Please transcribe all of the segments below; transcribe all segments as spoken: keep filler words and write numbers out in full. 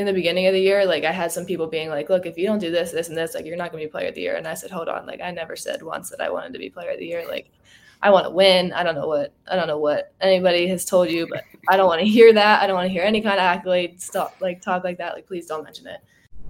in the beginning of the year, like I had some people being like, look, if you don't do this, this, and this, like you're not going to be player of the year. And I said, hold on, like I never said once that I wanted to be player of the year. Like I want to win. I don't know what I don't know what anybody has told you, but I don't want to hear that. I don't want to hear any kind of accolade. Stop, like talk like that. Like please don't mention it.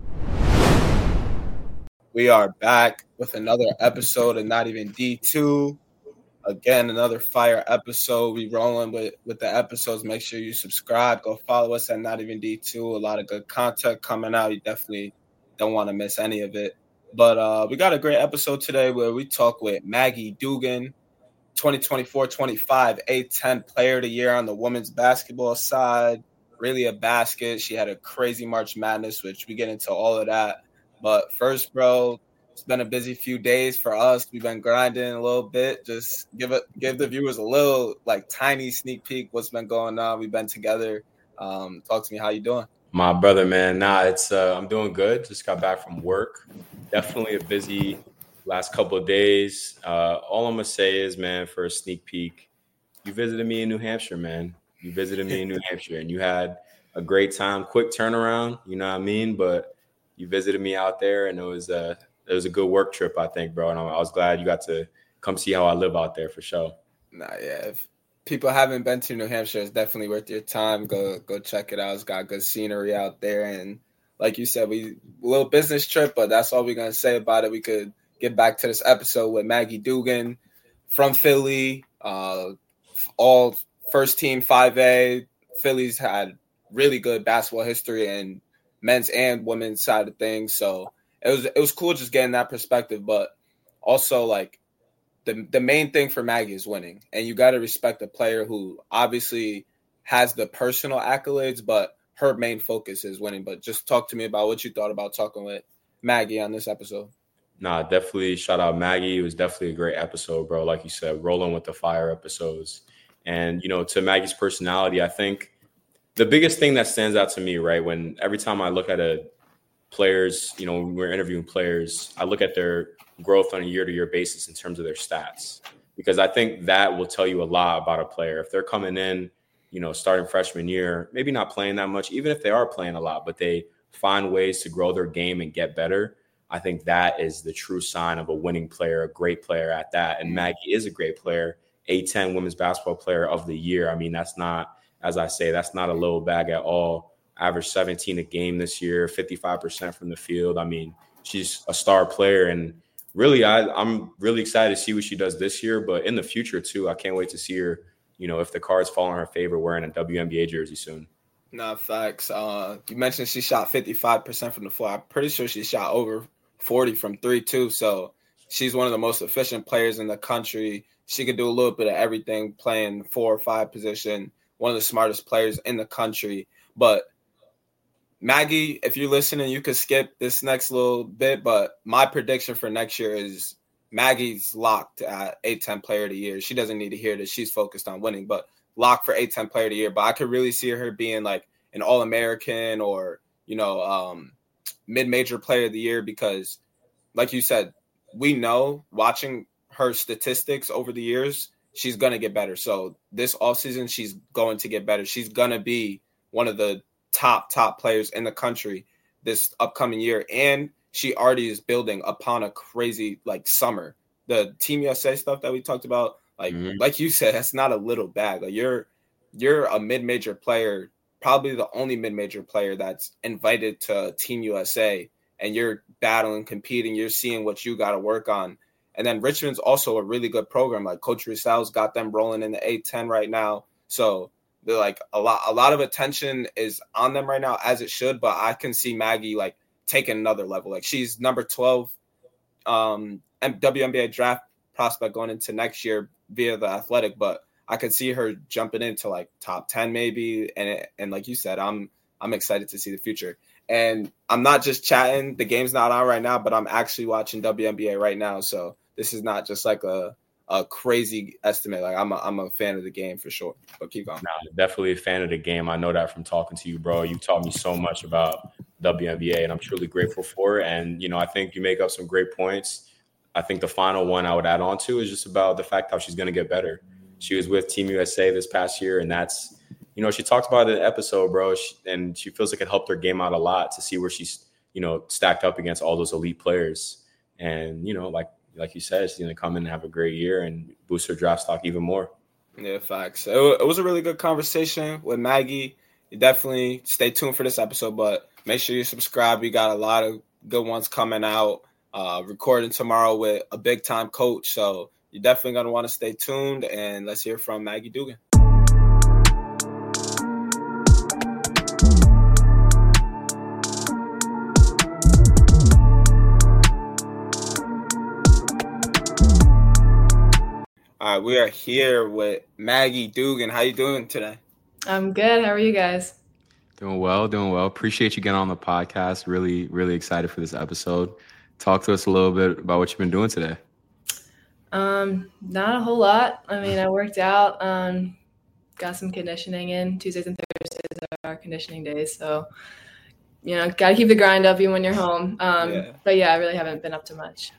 We are back with another episode of Not Even D two. Again, another fire episode. We rolling with, with the episodes. Make sure you subscribe. Go follow us at Not Even D two. A lot of good content coming out. You definitely don't want to miss any of it. But uh, we got a great episode today where we talk with Maggie Dugan, twenty twenty-four twenty-five A ten Player of the Year on the women's basketball side. Really a basket. She had a crazy March Madness, which we get into all of that. But first, bro, it's been a busy few days for us. We've been grinding a little bit. Just give it, give the viewers a little, like, tiny sneak peek what's been going on. We've been together. Um, talk to me. How you doing? My brother, man. Nah, it's uh, I'm doing good. Just got back from work. Definitely a busy last couple of days. Uh, all I'm gonna say is, man, for a sneak peek, you visited me in New Hampshire, man. You visited me in New Hampshire, and you had a great time. Quick turnaround, you know what I mean? But you visited me out there, and it was a it was a good work trip, I think, bro. And I was glad you got to come see how I live out there for sure. Nah, yeah. If people haven't been to New Hampshire, it's definitely worth your time. Go go check it out. It's got good scenery out there, and like you said, we a little business trip, but that's all we're gonna say about it. We could get back to this episode with Maggie Dugan from Philly, uh, all first team five A. Philly's had really good basketball history and men's and women's side of things. So it was it was cool just getting that perspective. But also, like, the the main thing for Maggie is winning. And you got to respect a player who obviously has the personal accolades, but her main focus is winning. But just talk to me about what you thought about talking with Maggie on this episode. Nah, definitely shout out Maggie. It was definitely a great episode, bro. Like you said, rolling with the fire episodes. And, you know, to Maggie's personality, I think the biggest thing that stands out to me, right, when every time I look at a players, you know, when we're interviewing players, I look at their growth on a year-to-year basis in terms of their stats, because I think that will tell you a lot about a player. If they're coming in, you know, starting freshman year, maybe not playing that much, even if they are playing a lot, but they find ways to grow their game and get better, I think that is the true sign of a winning player, a great player at that. And Maggie is a great player, A ten Women's Basketball Player of the Year. I mean, that's not, as I say, that's not a little bag at all. Averaged seventeen a game this year, fifty-five percent from the field. I mean, she's a star player. And really, I, I'm really excited to see what she does this year, but in the future, too. I can't wait to see her, you know, if the cards fall in her favor, wearing a W N B A jersey soon. No, facts. Uh, you mentioned she shot fifty-five percent from the floor. I'm pretty sure she shot over forty from three, too. So she's one of the most efficient players in the country. She could do a little bit of everything, playing four or five position, one of the smartest players in the country. But Maggie, if you're listening, you could skip this next little bit, but my prediction for next year is Maggie's locked at A ten Player of the Year. She doesn't need to hear that she's focused on winning, but locked for A ten Player of the Year. But I could really see her being like an All-American or, you know, um, mid-major Player of the Year, because, like you said, we know watching her statistics over the years, she's going to get better. So this offseason, she's going to get better. She's going to be one of the top, top players in the country this upcoming year. And she already is building upon a crazy, like, summer. The Team U S A stuff that we talked about, like, mm-hmm. like you said, that's not a little bag. Like, you're, you're a mid-major player, probably the only mid-major player that's invited to Team U S A, and you're battling, competing, you're seeing what you got to work on. And then Richmond's also a really good program. Like, Coach Rousseau's got them rolling in the A ten right now. So they're like a lot, a lot of attention is on them right now, as it should. But I can see Maggie like taking another level. Like, she's number twelve um, W N B A draft prospect going into next year via the Athletic. But I could see her jumping into like top ten maybe. And it, and like you said, I'm I'm excited to see the future. And I'm not just chatting. The game's not on right now, but I'm actually watching W N B A right now. So this is not just like a, a crazy estimate. Like, I'm a, I'm a fan of the game for sure. But keep going. Nah, definitely a fan of the game. I know that from talking to you, bro. You taught me so much about W N B A, and I'm truly grateful for it. And, you know, I think you make up some great points. I think the final one I would add on to is just about the fact how she's going to get better. She was with Team U S A this past year, and that's you know, she talked about it in the episode, bro, she, and she feels like it helped her game out a lot to see where she's, you know, stacked up against all those elite players. And, you know, like like you said, she's going to come in and have a great year and boost her draft stock even more. Yeah, facts. It, it was a really good conversation with Maggie. You definitely stay tuned for this episode, but make sure you subscribe. We got a lot of good ones coming out. Uh, recording tomorrow with a big-time coach, so you're definitely going to want to stay tuned, and let's hear from Maggie Dugan. All right, we are here with Maggie Dugan. How you doing today? I'm good. How are you guys? Doing well, doing well. Appreciate you getting on the podcast. Really, really excited for this episode. Talk to us a little bit about what you've been doing today. Um, not a whole lot. I mean, I worked out, um, got some conditioning in. Tuesdays and Thursdays are our conditioning days. So, you know, got to keep the grind up even when you're home. Um, yeah. But yeah, I really haven't been up to much.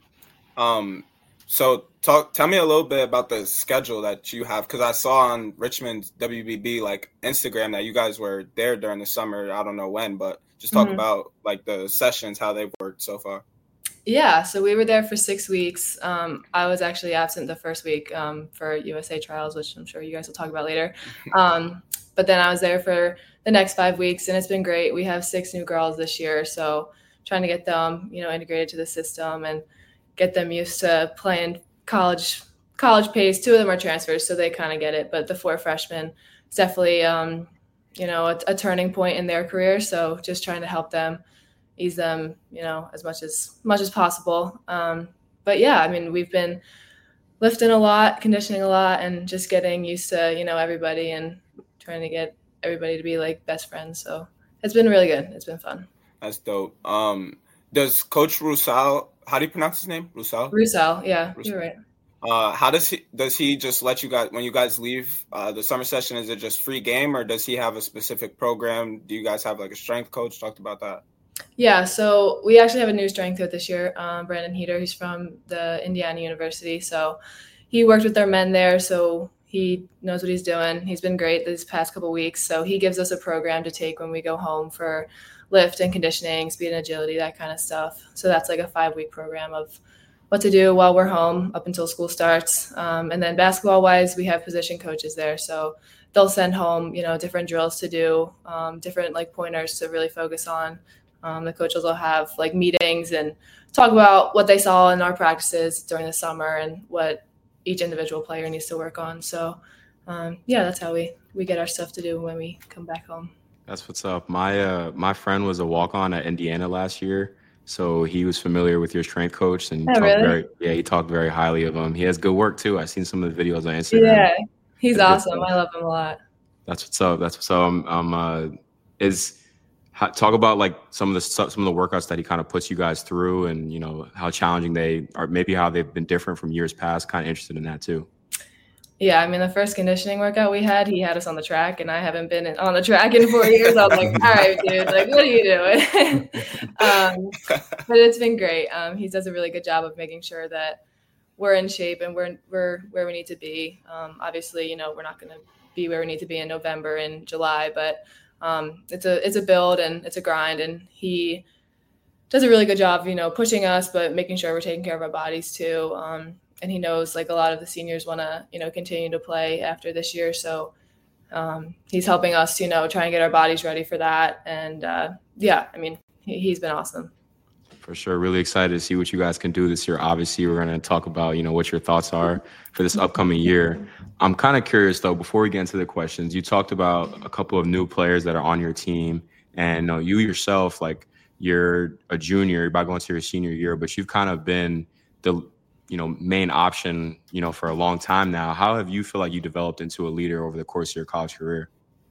Um, so talk, tell me a little bit about the schedule that you have. Cause I saw on Richmond's W B B, like Instagram, that you guys were there during the summer. I don't know when, but just talk mm-hmm. about like the sessions, how they've worked so far. Yeah, so we were there for six weeks. Um, I was actually absent the first week um, for U S A trials, which I'm sure you guys will talk about later. Um, but then I was there for the next five weeks, and it's been great. We have six new girls this year, so trying to get them, you know, integrated to the system and get them used to playing college college pace. Two of them are transfers, so they kind of get it. But the four freshmen, it's definitely, um, you know, a, a turning point in their career. So just trying to help them, ease them, you know, as much as much as possible. Um, but yeah, I mean, we've been lifting a lot, conditioning a lot, and just getting used to, you know, everybody and trying to get everybody to be like best friends. So it's been really good. It's been fun. That's dope. Um, does Coach Roussel, how do you pronounce his name? Roussel? Roussel, yeah, Roussel. You're right. Uh, how does he does he just let you guys, when you guys leave uh, the summer session, is it just free game, or does he have a specific program? Do you guys have like a strength coach? Talked about that. Yeah, so we actually have a new strength coach this year, um, Brandon Heater. He's from the Indiana University. So he worked with our men there, so he knows what he's doing. He's been great these past couple of weeks. So he gives us a program to take when we go home for lift and conditioning, speed and agility, that kind of stuff. So that's like a five-week program of what to do while we're home up until school starts. Um, and then basketball-wise, we have position coaches there. So they'll send home, you know, different drills to do, um, different like pointers to really focus on. Um, the coaches will have like meetings and talk about what they saw in our practices during the summer and what each individual player needs to work on. So, um, yeah, that's how we, we get our stuff to do when we come back home. That's what's up. My uh, my friend was a walk-on at Indiana last year, so he was familiar with your strength coach, and he oh, talked really? very yeah he talked very highly of him. He has good work too. I've seen some of the videos on Instagram. Yeah, he's awesome. I love him a lot. That's what's up. That's what's up. Um, um uh, is talk about like some of the some of the workouts that he kind of puts you guys through, and you know how challenging they are, maybe how they've been different from years past. Kind of interested in that too. Yeah, I mean, the first conditioning workout we had, he had us on the track, and I haven't been on the track in four years. I was like, all right, dude, like, what are you doing? um, but it's been great. Um, he does a really good job of making sure that we're in shape and we're we're where we need to be. Um, obviously, you know, we're not going to be where we need to be in November and July, but um, it's a it's a build and it's a grind, and he does a really good job, you know, pushing us, but making sure we're taking care of our bodies too. Um, And he knows like a lot of the seniors want to, you know, continue to play after this year. So um, he's helping us, you know, try and get our bodies ready for that. And uh, yeah, I mean, he, he's been awesome. For sure. Really excited to see what you guys can do this year. Obviously, we're going to talk about, you know, what your thoughts are for this upcoming year. I'm kind of curious, though, before we get into the questions, you talked about a couple of new players that are on your team. And uh, you yourself, like you're a junior, you're about going to your senior year, but you've kind of been the you know, main option, you know, for a long time now. How have you feel like you developed into a leader over the course of your college career?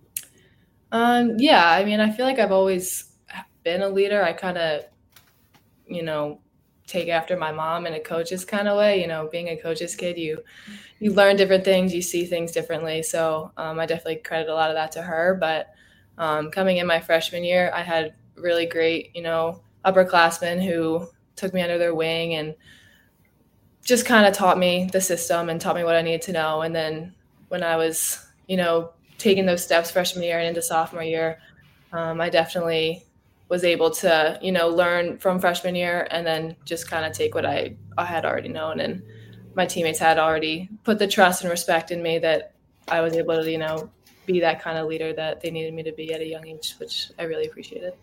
Um, yeah, I mean, I feel like I've always been a leader. I kind of, you know, take after my mom in a coach's kind of way. You know, being a coach's kid, you you learn different things, you see things differently. So um, I definitely credit a lot of that to her. But um, coming in my freshman year, I had really great, you know, upperclassmen who took me under their wing and just kind of taught me the system and taught me what I needed to know. And then when I was, you know, taking those steps freshman year and into sophomore year, um, I definitely was able to, you know, learn from freshman year and then just kind of take what I, I had already known. And my teammates had already put the trust and respect in me that I was able to, you know, be that kind of leader that they needed me to be at a young age, which I really appreciated.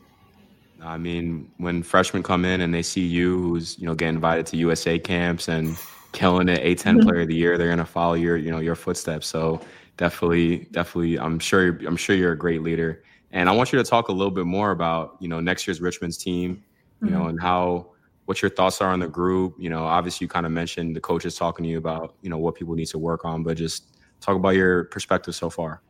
I mean, when freshmen come in and they see you, who's, you know, getting invited to U S A camps and killing it, A ten player of the year, they're going to follow your, you know, your footsteps. So definitely, definitely, I'm sure, I'm sure you're a great leader. And I want you to talk a little bit more about, you know, next year's Richmond's team, you know, mm-hmm. and how, what your thoughts are on the group. You know, obviously you kind of mentioned the coaches talking to you about, you know, what people need to work on, but just talk about your perspective so far.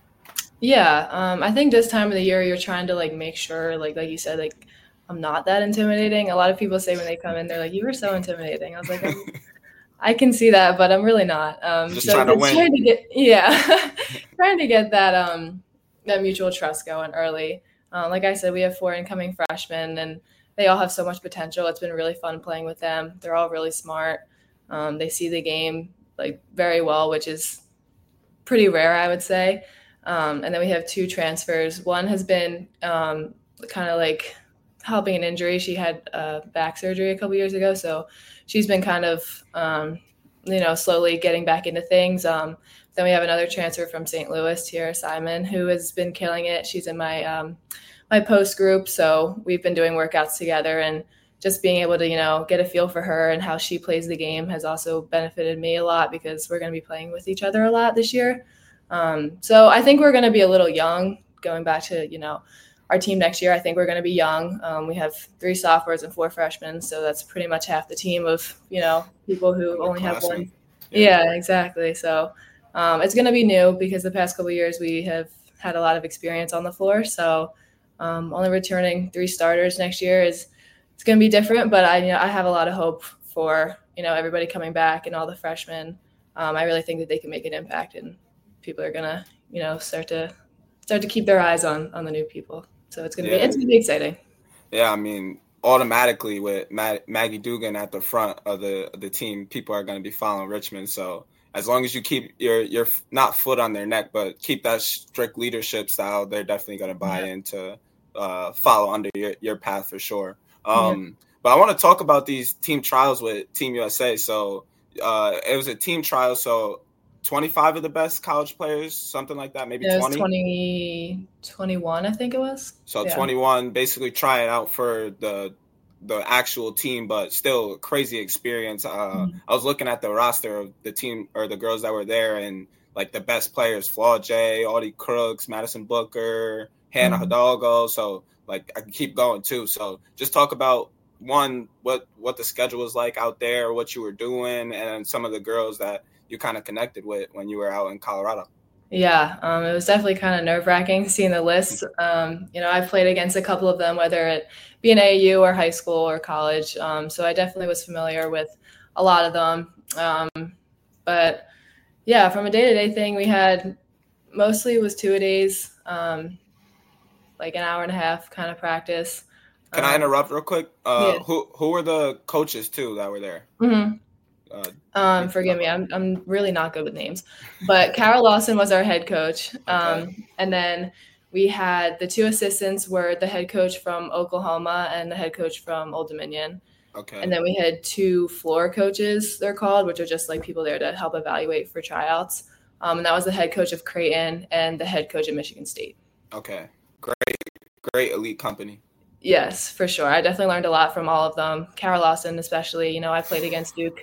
Yeah. Um, I think this time of the year, you're trying to like make sure, like, like you said, like, I'm not that intimidating. A lot of people say when they come in, they're like, you were so intimidating. I was like, I'm, I can see that, but I'm really not. Um, Just so trying to win. Trying to get, yeah, trying to get that, um, that mutual trust going early. Um, like I said, we have four incoming freshmen and they all have so much potential. It's been really fun playing with them. They're all really smart. Um, they see the game like very well, which is pretty rare, I would say. Um, and then we have two transfers. One has been um, kind of like helping an injury. She had uh, back surgery a couple years ago. So she's been kind of, um, you know, slowly getting back into things. Um, then we have another transfer from Saint Louis, Tiara Simon, who has been killing it. She's in my um, my post group. So we've been doing workouts together, and just being able to, you know, get a feel for her and how she plays the game has also benefited me a lot because we're going to be playing with each other a lot this year. Um, so I think we're going to be a little young going back to, you know, our team next year. I think we're going to be young. Um, we have three sophomores and four freshmen. So that's pretty much half the team of, you know, people who only have one. Yeah, yeah exactly. So um, it's going to be new because the past couple of years we have had a lot of experience on the floor. So um, only returning three starters next year is, it's going to be different, but I, you know, I have a lot of hope for, you know, everybody coming back and all the freshmen. Um, I really think that they can make an impact, and people are gonna, you know, start to start to keep their eyes on on the new people. So it's gonna yeah. be it's gonna be exciting. Yeah, I mean, automatically with Mag- Maggie Dugan at the front of the of the team, people are gonna be following Richmond. So as long as you keep your your not foot on their neck, but keep that strict leadership style, they're definitely gonna buy yeah. into uh, follow under your, your path for sure. Um, yeah. But I want to talk about these team trials with Team U S A. So uh, it was a team trial. So twenty-five of the best college players, something like that, maybe it was twenty? twenty, twenty-one, I think it was. So yeah. twenty-one, basically trying out for the the actual team, but still crazy experience. Uh, mm-hmm. I was looking at the roster of the team or the girls that were there, and like the best players, Flaw J, Audie Crooks, Madison Booker, Hannah mm-hmm. Hidalgo. So like I can keep going too. So just talk about one, what what the schedule was like out there, what you were doing, and some of the girls that you kind of connected with when you were out in Colorado. Yeah, um, it was definitely kind of nerve-wracking seeing the list. Um, you know, I've played against a couple of them, whether it be in A A U or high school or college. Um, so I definitely was familiar with a lot of them. Um, but yeah, from a day-to-day thing, we had mostly it was two-a-days, um, like an hour and a half kind of practice. Can um, I interrupt real quick? Uh, yeah. Who who were the coaches too that were there? Mm-hmm. Uh, um, forgive me, I'm I'm really not good with names, but Carol Lawson was our head coach. Um, okay. And then we had the two assistants were the head coach from Oklahoma and the head coach from Old Dominion. Okay. And then we had two floor coaches, they're called, which are just like people there to help evaluate for tryouts. Um, and that was the head coach of Creighton and the head coach at Michigan State. Okay, great, great elite company. Yes, for sure. I definitely learned a lot from all of them. Carol Lawson, especially. You know, I played against Duke.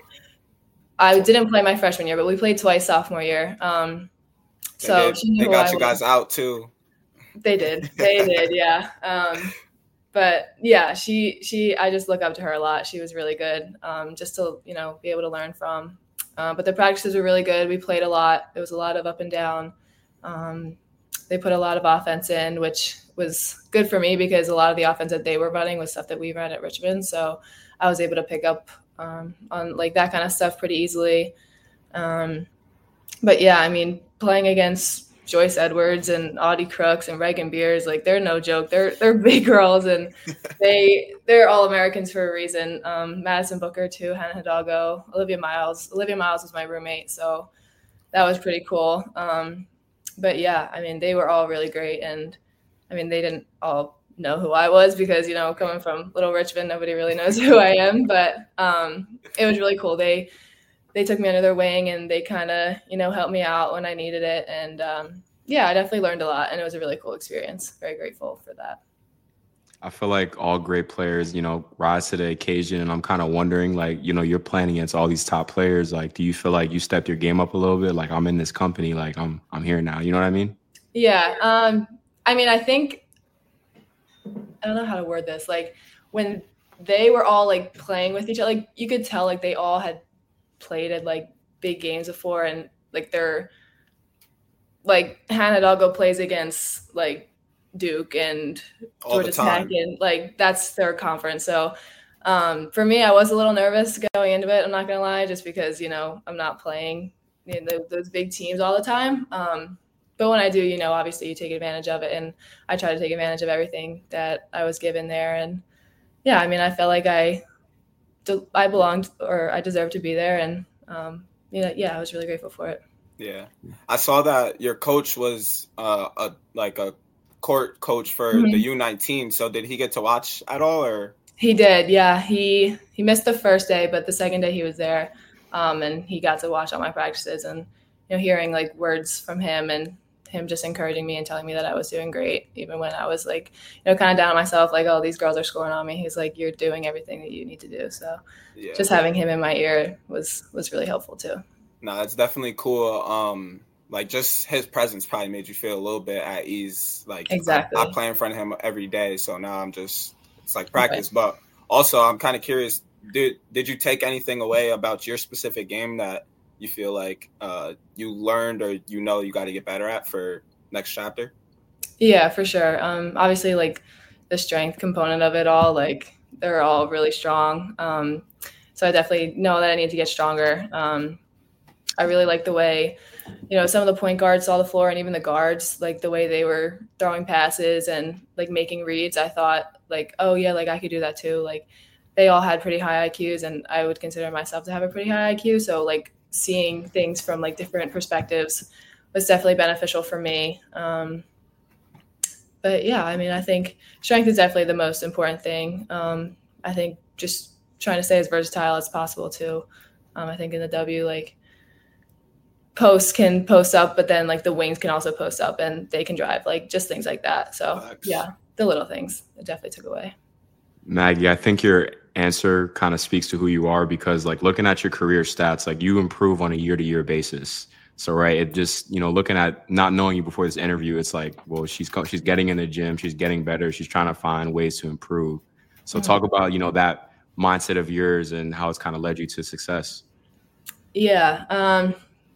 I didn't play my freshman year, but we played twice sophomore year. Um, so they, did. they got you guys out too. They did. They did. Yeah. Um, but yeah, she, she, I just look up to her a lot. She was really good. Um, just to, you know, be able to learn from, uh, but the practices were really good. We played a lot. It was a lot of up and down. Um, they put a lot of offense in, which was good for me because a lot of the offense that they were running was stuff that we ran at Richmond. So I was able to pick up Um, on like that kind of stuff pretty easily. Um, but yeah, I mean, playing against Joyce Edwards and Audie Crooks and Reagan Beers, like they're no joke. They're they're big girls and they they're all Americans for a reason. Um, Madison Booker too, Hannah Hidalgo, Olivia Miles. Olivia Miles was my roommate, so that was pretty cool. Um, but yeah, I mean, they were all really great. And I mean, they didn't all know who I was because, you know, coming from Little Richmond, nobody really knows who I am, but um, it was really cool. They, they took me under their wing and they kind of, you know, helped me out when I needed it. And um, yeah, I definitely learned a lot and it was a really cool experience. Very grateful for that. I feel like all great players, you know, rise to the occasion. And I'm kind of wondering, like, you know, you're playing against all these top players. Like, do you feel like you stepped your game up a little bit? Like, I'm in this company, like I'm, I'm here now. You know what I mean? Yeah. Um, I mean, I think, I don't know how to word this. Like when they were all like playing with each other, like you could tell like they all had played at like big games before, and like they're like Hannah Doggo plays against like Duke and all Georgia Tech, and like that's their conference. So um, for me, I was a little nervous going into it. I'm not gonna lie, just because you know I'm not playing you know, those big teams all the time. Um, but when I do, you know, obviously you take advantage of it, and I try to take advantage of everything that I was given there. And yeah, I mean, I felt like I I belonged or I deserved to be there, and um, you know, yeah, I was really grateful for it. Yeah, I saw that your coach was uh, a like a court coach for mm-hmm. the U nineteen. So did he get to watch at all, or? He did, yeah. He he missed the first day, but the second day he was there, um, and he got to watch all my practices, and you know, hearing like words from him and him just encouraging me and telling me that I was doing great, even when I was like, you know, kind of down on myself, like, oh, these girls are scoring on me. He's like, you're doing everything that you need to do. So yeah. Just having him in my ear was was really helpful too. No, it's definitely cool. Um, like just his presence probably made you feel a little bit at ease. Like exactly. I, I play in front of him every day, so now I'm just it's like practice. Okay. But also, I'm kind of curious. Did did you take anything away about your specific game that you feel like uh, you learned or you know you got to get better at for next chapter? Yeah, for sure. Um, obviously, like the strength component of it all, like they're all really strong. Um, so I definitely know that I need to get stronger. Um, I really like the way, you know, some of the point guards saw the floor, and even the guards, like the way they were throwing passes and like making reads. I thought like, oh yeah, like I could do that too. Like they all had pretty high I Qs, and I would consider myself to have a pretty high I Q. So like seeing things from like different perspectives was definitely beneficial for me. Um, but yeah, I mean, I think strength is definitely the most important thing. Um, I think just trying to stay as versatile as possible too. Um, I think in the W, like posts can post up, but then like the wings can also post up and they can drive, like just things like that. So Thanks. yeah, the little things it definitely took away. Maggie, I think your answer kind of speaks to who you are, because like looking at your career stats, like you improve on a year to year basis. So, right, it just, you know, looking at not knowing you before this interview, it's like, well, she's she's getting in the gym, she's getting better, she's trying to find ways to improve. So mm-hmm. talk about, you know, that mindset of yours and how it's kind of led you to success. Yeah. Um,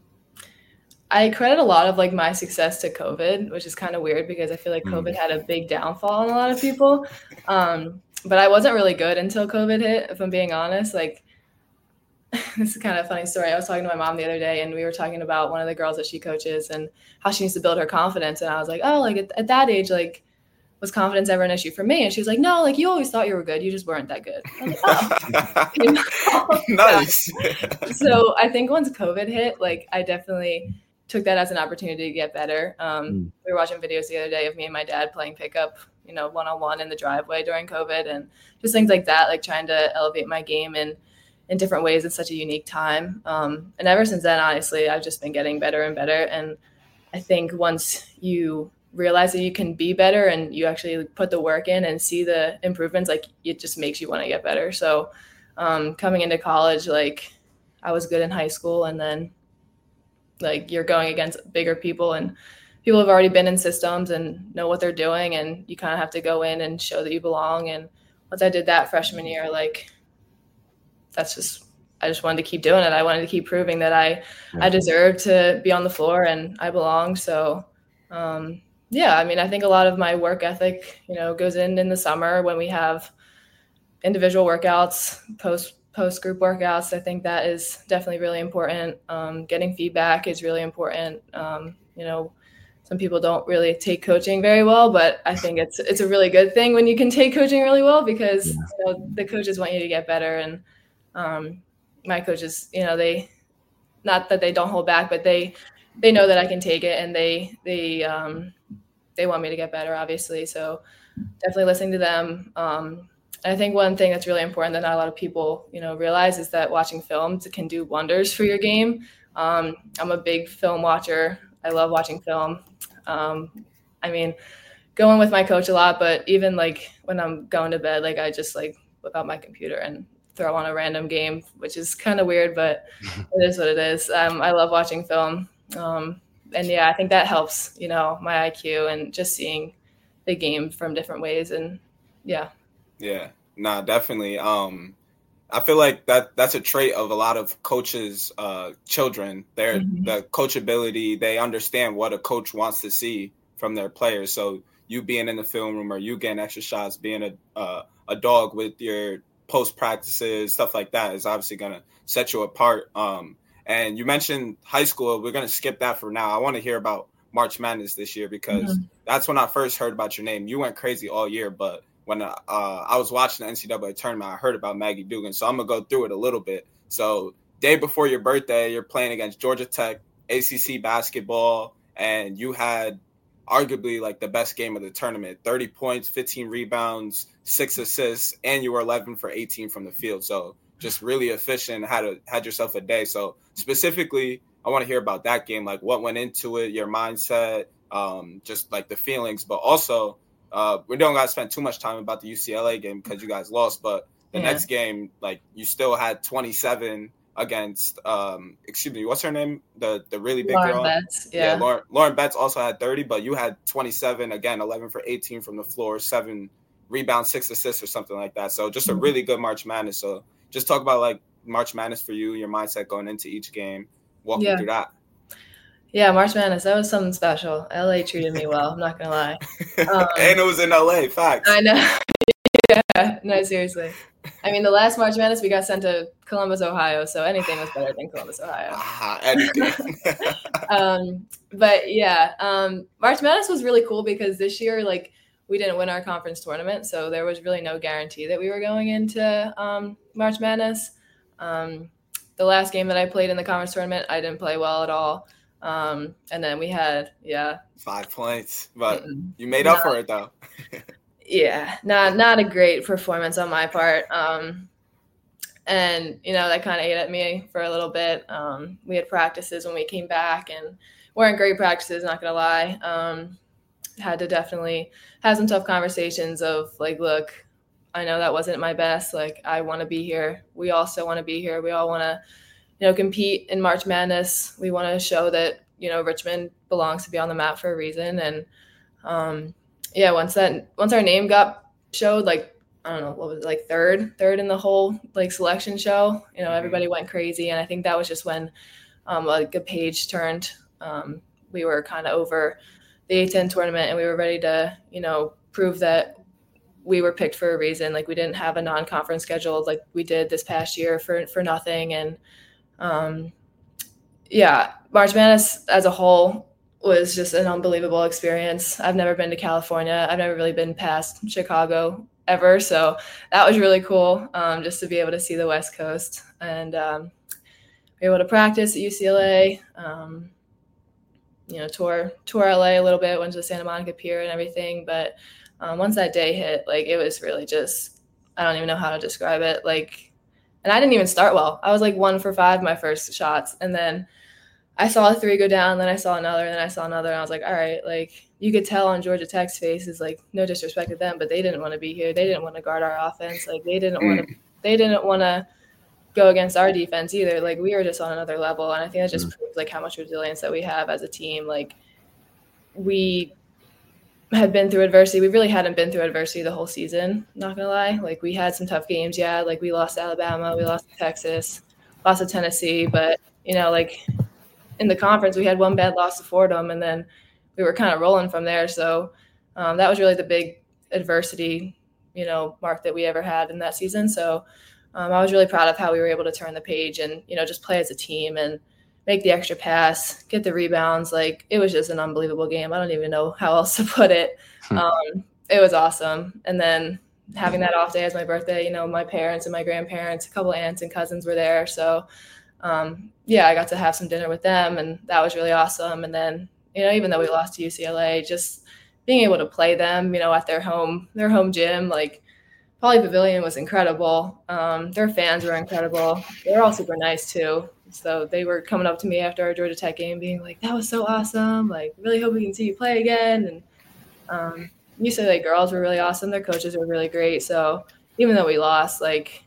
I credit a lot of like my success to COVID, which is kind of weird because I feel like COVID mm. had a big downfall on a lot of people. Um, but I wasn't really good until COVID hit, if I'm being honest. Like, this is kind of a funny story. I was talking to my mom the other day, and we were talking about one of the girls that she coaches and how she needs to build her confidence. And I was like, oh, like at, at that age, like, was confidence ever an issue for me? And she was like, no, like you always thought you were good. You just weren't that good. I was like, oh. Nice. So I think once COVID hit, like I definitely took that as an opportunity to get better. Um, mm. We were watching videos the other day of me and my dad playing pickup, you know, one-on-one in the driveway during COVID, and just things like that, like trying to elevate my game in, in different ways in such a unique time. Um, and ever since then, honestly, I've just been getting better and better. And I think once you realize that you can be better and you actually put the work in and see the improvements, like it just makes you want to get better. So um, coming into college, like I was good in high school, and then like you're going against bigger people, and people have already been in systems and know what they're doing, and you kind of have to go in and show that you belong. And once I did that freshman year, like that's just, I just wanted to keep doing it. I wanted to keep proving that I, I deserved to be on the floor and I belong. So um, yeah, I mean, I think a lot of my work ethic, you know, goes in in the summer when we have individual workouts, post post group workouts. I think that is definitely really important. Um, getting feedback is really important. Um, you know, some people don't really take coaching very well, but I think it's it's a really good thing when you can take coaching really well, because yeah. you know, the coaches want you to get better. And um, my coaches, you know, they, not that they don't hold back, but they they know that I can take it, and they they um, they want me to get better, obviously. So definitely listening to them. Um, I think one thing that's really important that not a lot of people, you know, realize is that watching films can do wonders for your game. Um, I'm a big film watcher. I love watching film. Um, I mean, going with my coach a lot, but even like when I'm going to bed, like I just like whip out my computer and throw on a random game, which is kind of weird, but it is what it is. Um, I love watching film. Um, and yeah, I think that helps, you know, my I Q and just seeing the game from different ways. And yeah. Yeah, nah, definitely. Um, I feel like that that's a trait of a lot of coaches' uh, children. Their mm-hmm. the coachability, they understand what a coach wants to see from their players. So you being in the film room or you getting extra shots, being a uh, a dog with your post practices, stuff like that is obviously going to set you apart. Um, and you mentioned high school. We're going to skip that for now. I want to hear about March Madness this year because mm-hmm. that's when I first heard about your name. You went crazy all year, but when uh, I was watching the N C double A tournament, I heard about Maggie Dugan. So I'm going to go through it a little bit. So day before your birthday, you're playing against Georgia Tech, A C C basketball, and you had arguably like the best game of the tournament, thirty points, fifteen rebounds, six assists, and you were eleven for eighteen from the field. So just really efficient, had a, had yourself a day. So specifically, I want to hear about that game, like what went into it, your mindset, um, just like the feelings, but also uh, we don't got to spend too much time about the U C L A game because you guys lost, but the yeah. next game, like you still had twenty-seven against, um, excuse me, what's her name? The the really big Lauren girl. Betts, yeah. yeah Lauren, Lauren Betts also had thirty, but you had twenty-seven, again, eleven for eighteen from the floor, seven rebounds, six assists or something like that. So just a really good March Madness. So just talk about like March Madness for you, your mindset going into each game. Walk yeah. me through that. Yeah, March Madness, that was something special. L A treated me well, I'm not going to lie. Um, and it was in L A, facts. I know. yeah, no, seriously. I mean, the last March Madness, we got sent to Columbus, Ohio, so anything was better than Columbus, Ohio. Ah, anything. um, but yeah, um, March Madness was really cool because this year, like, we didn't win our conference tournament, so there was really no guarantee that we were going into um, March Madness. Um, the last game that I played in the conference tournament, I didn't play well at all. Um, and then we had, yeah. Five points, but Mm-mm. you made up not, for it, though. yeah, not not a great performance on my part. Um, and, you know, that kind of ate at me for a little bit. Um, we had practices when we came back and weren't great practices, not going to lie. Um, had to definitely have some tough conversations of like, look, I know that wasn't my best. Like, I want to be here. We all still want to be here. We all want to, you know, compete in March Madness. We want to show that, you know, Richmond belongs to be on the map for a reason. And um, yeah, once that, once our name got showed, like, I don't know, what was it, like third, third in the whole like selection show, you know, everybody went crazy. And I think that was just when um, like a page turned. Um, we were kind of over the A ten tournament and we were ready to, you know, prove that we were picked for a reason. Like, we didn't have a non-conference schedule like we did this past year for, for nothing. And um, yeah, March Madness as a whole was just an unbelievable experience. I've never been to California. I've never really been past Chicago ever. So that was really cool, um, just to be able to see the West Coast and um, be able to practice at U C L A, um, you know, tour, tour L A a little bit, went to the Santa Monica Pier and everything. But um, once that day hit, like, it was really just, I don't even know how to describe it. Like, and I didn't even start well. I was like one for five my first shots. And then I saw a three go down, then I saw another, and then I saw another. And I was like, all right, like, you could tell on Georgia Tech's faces, like, no disrespect to them, but they didn't want to be here. They didn't want to guard our offense. Like, they didn't want to, they didn't want to go against our defense either. Like, we were just on another level. And I think that just mm-hmm. proves like how much resilience that we have as a team. Like, we had been through adversity. We really hadn't been through adversity the whole season, not gonna lie. Like, we had some tough games. Yeah. Like, we lost to Alabama, we lost to Texas, lost to Tennessee, but, you know, like, in the conference, we had one bad loss to Fordham, and then we were kind of rolling from there. So um, that was really the big adversity, you know, mark that we ever had in that season. So um, I was really proud of how we were able to turn the page and, you know, just play as a team and make the extra pass, get the rebounds. Like, it was just an unbelievable game. I don't even know how else to put it. Um, it was awesome. And then having that off day as my birthday, you know, my parents and my grandparents, a couple aunts and cousins were there. So um, yeah, I got to have some dinner with them, and that was really awesome. And then, you know, even though we lost to U C L A, just being able to play them, you know, at their home, their home gym, like Pauley Pavilion was incredible. Um, their fans were incredible. They were all super nice too. So they were coming up to me after our Georgia Tech game being like, that was so awesome. Like, really hope we can see you play again. And um, U C L A girls were really awesome. Their coaches were really great. So even though we lost, like,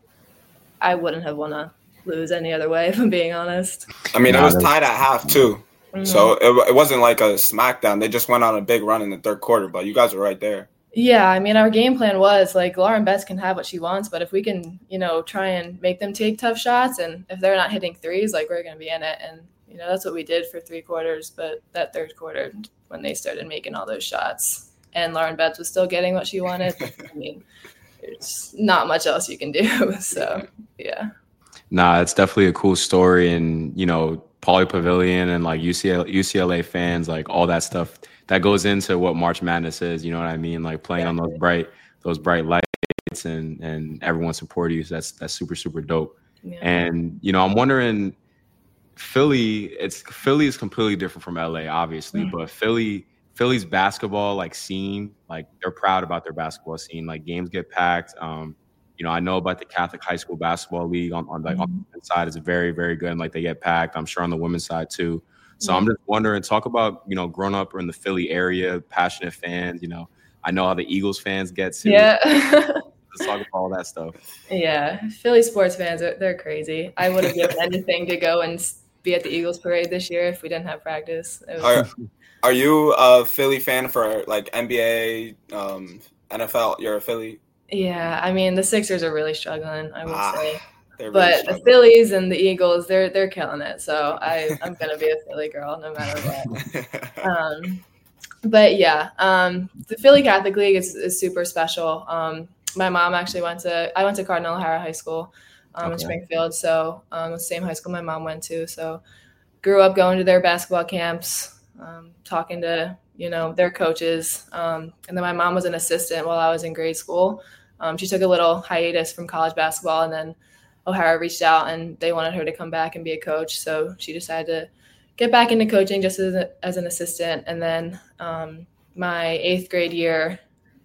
I wouldn't have want to lose any other way, if I'm being honest. I mean, it was tied at half too. Mm-hmm. So it, it wasn't like a smackdown. They just went on a big run in the third quarter, but you guys were right there. Yeah, I mean, our game plan was like Lauren Betts can have what she wants, but if we can, you know, try and make them take tough shots, and if they're not hitting threes, like we're going to be in it. And, you know, that's what we did for three quarters. But that third quarter, when they started making all those shots and Lauren Betts was still getting what she wanted, I mean, there's not much else you can do. So, yeah. Nah, it's definitely a cool story. And, you know, Pauley Pavilion and like U C L A, U C L A fans, like all that stuff that goes into what March Madness is, you know what I mean? Like playing yeah. on those bright, those bright lights and, and everyone support you. So that's, that's super, super dope. Yeah. And, you know, I'm wondering, Philly, it's Philly is completely different from L A, obviously, mm-hmm. but Philly, Philly's basketball like scene, like they're proud about their basketball scene. Like games get packed. Um, you know, I know about the Catholic High School Basketball League on, on like mm-hmm. on the side is very, very good. And like they get packed. I'm sure on the women's side too. So I'm just wondering, talk about, you know, growing up in the Philly area, passionate fans, you know, I know how the Eagles fans get too. Yeah. Let's talk about all that stuff. Yeah. Philly sports fans, are, they're crazy. I would have given anything to go and be at the Eagles parade this year if we didn't have practice. It was- are, are you a Philly fan for like N B A, um, N F L? You're a Philly? Yeah. I mean, the Sixers are really struggling, I would ah. say. Really but struggling. The Phillies and the Eagles, they're they're killing it. So I, I'm going to be a Philly girl no matter what. um, but, yeah, um, the Philly Catholic League is, is super special. Um, my mom actually went to – I went to Cardinal O'Hara High School um, okay. in Springfield. So um, the same high school my mom went to. So grew up going to their basketball camps, um, talking to, you know, their coaches. Um, and then my mom was an assistant while I was in grade school. Um, she took a little hiatus from college basketball, and then O'Hara reached out and they wanted her to come back and be a coach. So she decided to get back into coaching just as, a, as an assistant. And then um, my eighth grade year,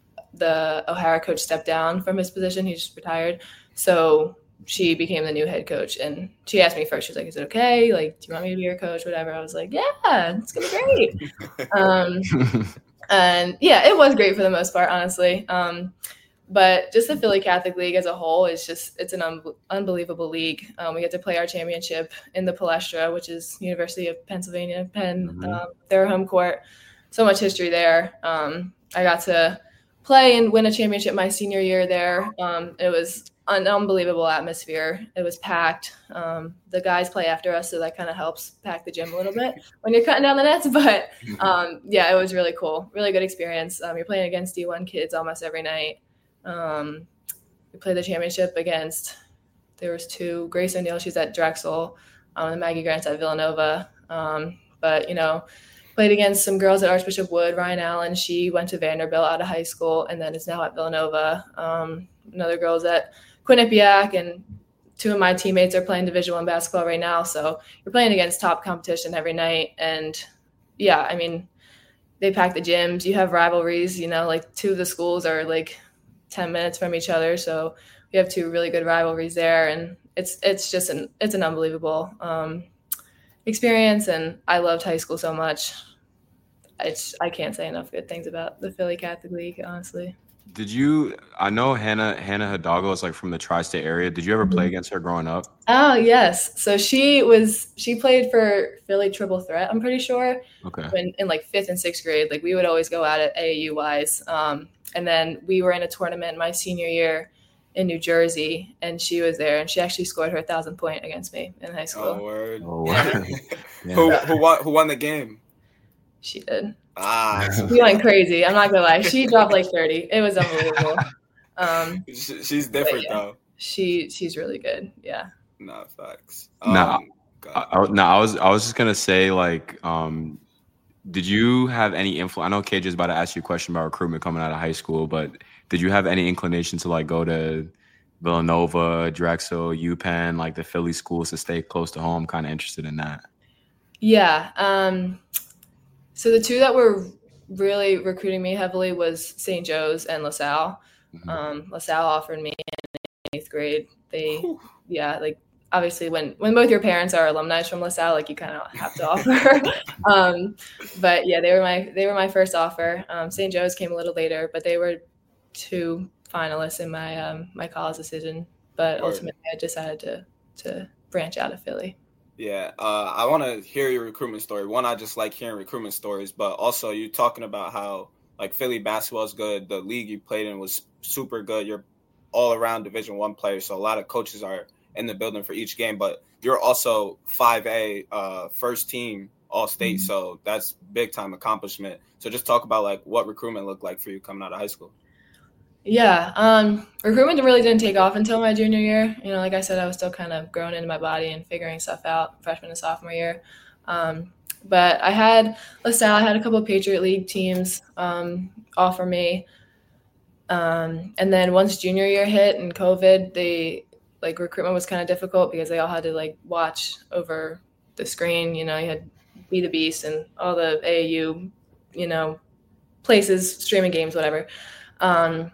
the O'Hara coach stepped down from his position. He just retired. So she became the new head coach. And she asked me first, she was like, is it okay? Like, do you want me to be your coach? Whatever. I was like, yeah, it's going to be great. um, and yeah, it was great for the most part, honestly. Um, But just the Philly Catholic League as a whole is just, it's an un- unbelievable league. Um, we get to play our championship in the Palestra, which is University of Pennsylvania, Penn, mm-hmm. um, their home court. So much history there. Um, I got to play and win a championship my senior year there. Um, it was an unbelievable atmosphere. It was packed. Um, the guys play after us, so that kind of helps pack the gym a little bit when you're cutting down the nets. But um, yeah, it was really cool. Really good experience. Um, you're playing against D one kids almost every night. Um, we played the championship against, there was two, Grace O'Neill, she's at Drexel, um, and Maggie Grant's at Villanova. Um, but, you know, played against some girls at Archbishop Wood. Ryan Allen, she went to Vanderbilt out of high school and then is now at Villanova. Um, another girl's at Quinnipiac, and two of my teammates are playing Division One basketball right now. So you're playing against top competition every night. And yeah, I mean, they pack the gyms. You have rivalries, you know, like two of the schools are like ten minutes from each other. So we have two really good rivalries there. And it's, it's just an, it's an unbelievable um, experience. And I loved high school so much. It's, I can't say enough good things about the Philly Catholic League, honestly. Did you, I know Hannah, Hannah Hidalgo is like from the tri-state area. Did you ever play against her growing up? Oh, yes. So she was, she played for Philly Triple Threat, I'm pretty sure. Okay. When, in like fifth and sixth grade, like we would always go at it A A U wise. Um, and then we were in a tournament my senior year in New Jersey, and she was there, and she actually scored her thousand point against me in high school. Oh, word. Oh, word. Yeah. Who, who won, who won the game? She did. Ah, she went crazy. I'm not gonna lie. She dropped like thirty. It was unbelievable. Um, she's different yeah, though. She she's really good. Yeah. No facts. Um, no, I, I, no. I was I was just gonna say like, um, did you have any influence? I know K J is about to ask you a question about recruitment coming out of high school, but did you have any inclination to like go to Villanova, Drexel, UPenn, like the Philly schools to stay close to home? Kind of interested in that. Yeah. Um, so the two that were really recruiting me heavily was Saint Joe's and LaSalle. Mm-hmm. Um, LaSalle offered me in eighth grade. They, yeah, like obviously when, when both your parents are alumni from LaSalle, like you kind of have to offer. um, but yeah, they were my they were my first offer. Um, Saint Joe's came a little later, but they were two finalists in my um, my college decision. But Word. ultimately, I decided to to branch out of Philly. Yeah, uh, I want to hear your recruitment story. One, I just like hearing recruitment stories, but also you talking about how like Philly basketball is good. The league you played in was super good. You're all around Division One player, so a lot of coaches are in the building for each game. But you're also five A uh, first team All State, mm-hmm. so that's big time accomplishment. So just talk about like what recruitment looked like for you coming out of high school. Yeah, um, recruitment really didn't take off until my junior year. You know, like I said, I was still kind of growing into my body and figuring stuff out freshman and sophomore year. Um, but I had LaSalle, I had a couple of Patriot League teams um, offer me. Um, and then once junior year hit and COVID, they like recruitment was kind of difficult because they all had to like watch over the screen. You know, you had Be the Beast and all the A A U, you know, places, streaming games, whatever. Um,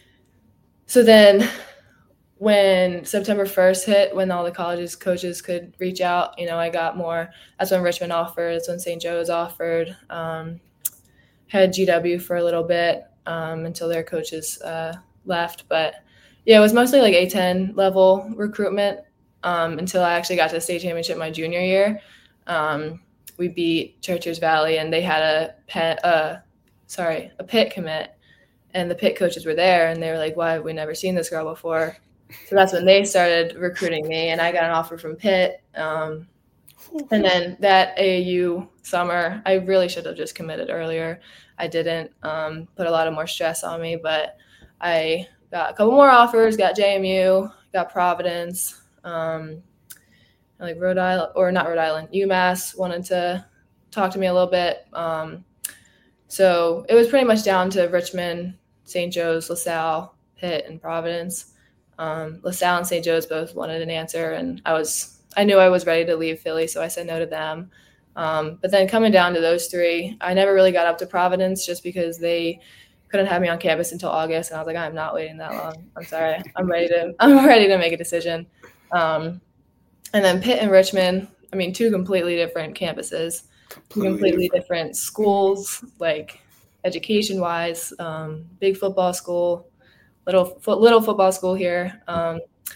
So then when September first hit, when all the colleges coaches could reach out, you know, I got more. That's when Richmond offered. That's when Saint Joe's offered. Um, had G W for a little bit um, until their coaches uh, left. But, yeah, it was mostly like A ten level recruitment um, until I actually got to the state championship my junior year. Um, we beat Churchers Valley, and they had a pet, uh, sorry, a Pitt commit. And the Pitt coaches were there, and they were like, why have we never seen this girl before? So that's when they started recruiting me, and I got an offer from Pitt. Um, and then that A A U summer, I really should have just committed earlier. I didn't um, put a lot of more stress on me, but I got a couple more offers, got J M U, got Providence, um, like Rhode Island, or not Rhode Island, UMass wanted to talk to me a little bit. Um, so it was pretty much down to Richmond, Saint Joe's, LaSalle, Pitt, and Providence. Um, LaSalle and Saint Joe's both wanted an answer, and I was I knew I was ready to leave Philly, so I said no to them. Um, but then coming down to those three, I never really got up to Providence just because they couldn't have me on campus until August, and I was like, I'm not waiting that long. I'm sorry. I'm ready to I'm ready to make a decision. Um, and then Pitt and Richmond, I mean, two completely different campuses, completely, completely different. different schools, like education-wise, um, big football school, little little football school here. Um,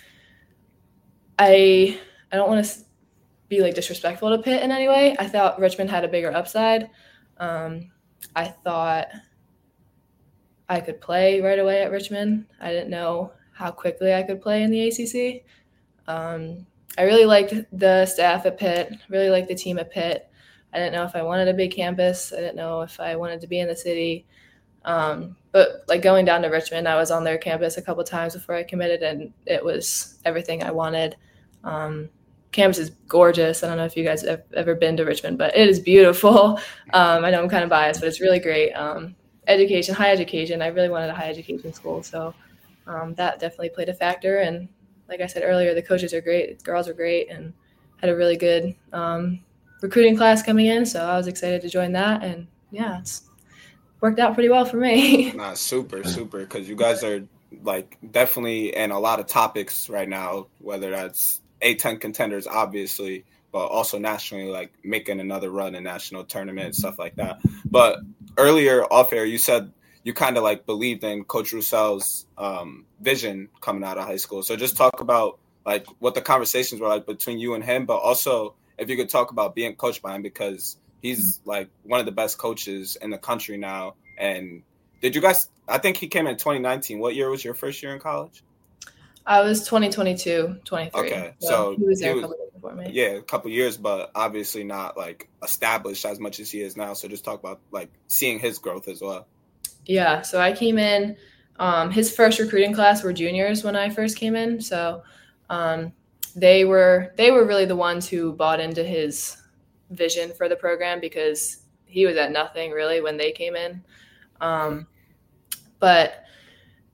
I I don't want to be like disrespectful to Pitt in any way. I thought Richmond had a bigger upside. Um, I thought I could play right away at Richmond. I didn't know how quickly I could play in the A C C. Um, I really liked the staff at Pitt, really liked the team at Pitt. I didn't know if I wanted a big campus. I didn't know if I wanted to be in the city. Um, but like going down to Richmond, I was on their campus a couple of times before I committed, and it was everything I wanted. Um, campus is gorgeous. I don't know if you guys have ever been to Richmond, but it is beautiful. Um, I know I'm kind of biased, but it's really great. Um, education, high education. I really wanted a high education school. So um, that definitely played a factor. And like I said earlier, the coaches are great. The girls are great and had a really good um, recruiting class coming in. So I was excited to join that. And yeah, it's worked out pretty well for me. Nah, super, super. Because you guys are like definitely in a lot of topics right now, whether that's A ten contenders, obviously, but also nationally, like making another run in national tournament, stuff like that. But earlier off air, you said you kind of like believed in Coach Roussel's um, vision coming out of high school. So just talk about like what the conversations were like between you and him, but also if you could talk about being coached by him, because he's like one of the best coaches in the country now. And did you guys, I think he came in twenty nineteen. What year was your first year in college? I was twenty twenty-two, twenty-three. Okay, so, so he was there he was, a couple years before me. Yeah, a couple years, but obviously not like established as much as he is now. So just talk about like seeing his growth as well. Yeah, so I came in. Um, his first recruiting class were juniors when I first came in, so um, they were they were really the ones who bought into his vision for the program because he was at nothing really when they came in. Um, but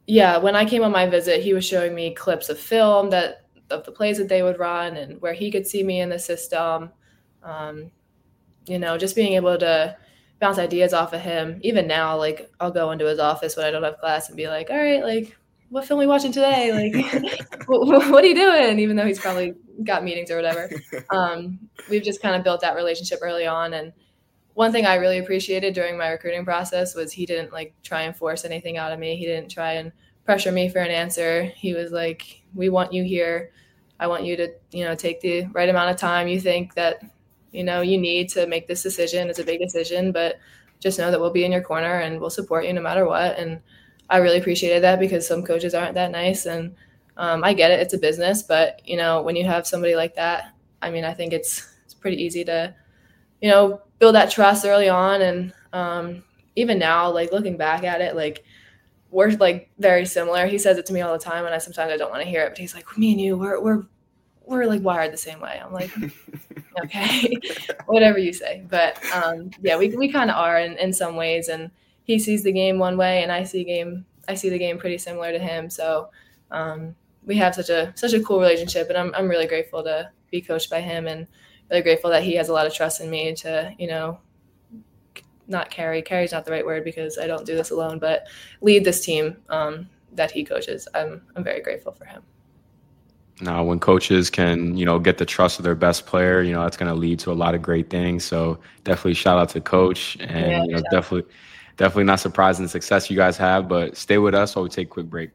yeah, when I came on my visit, he was showing me clips of film that of the plays that they would run and where he could see me in the system. Um, you know, just being able to bounce ideas off of him. Even now, like I'll go into his office when I don't have class and be like, all right, like what film are we watching today? Like, what, what are you doing? Even though he's probably got meetings or whatever. Um, we've just kind of built that relationship early on. And one thing I really appreciated during my recruiting process was he didn't like try and force anything out of me. He didn't try and pressure me for an answer. He was like, we want you here. I want you to, you know, take the right amount of time you think that, you know, you need to make this decision. It's a big decision, but just know that we'll be in your corner and we'll support you no matter what. And I really appreciated that because some coaches aren't that nice. And um, I get it. It's a business. But, you know, when you have somebody like that, I mean, I think it's it's pretty easy to, you know, build that trust early on. And um, even now, like looking back at it, like we're like very similar. He says it to me all the time. And I sometimes I don't want to hear it, but he's like, me and you, we're, we're, we're like wired the same way. I'm like, okay, whatever you say. But um, yeah, we we kind of are in, in some ways. And he sees the game one way, and I see game I see the game pretty similar to him. So um, we have such a such a cool relationship, and I'm I'm really grateful to be coached by him, and really grateful that he has a lot of trust in me to, you know, not carry carry's not the right word because I don't do this alone, but lead this team um, that he coaches. I'm I'm very grateful for him. Now, when coaches can, you know, get the trust of their best player, you know, that's going to lead to a lot of great things. So definitely shout out to Coach, and Yeah, you know, definitely, definitely not surprised in the success you guys have. But stay with us while we take a quick break.